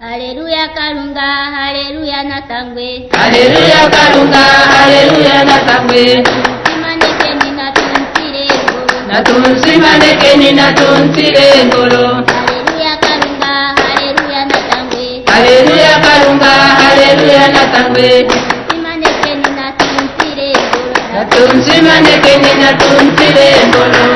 Haleluya Kalunga, haleluya natangwe. Haleluya Kalunga, haleluya natangwe. Simaneke nina tunsire ngoro. Natunsimaneke nina tunsire ngoro. Haleluya Kalunga, haleluya natangwe. Haleluya Kalunga, haleluya natangwe. Simaneke nina tunsire ngoro. Natunsimaneke nina tunsire ngoro.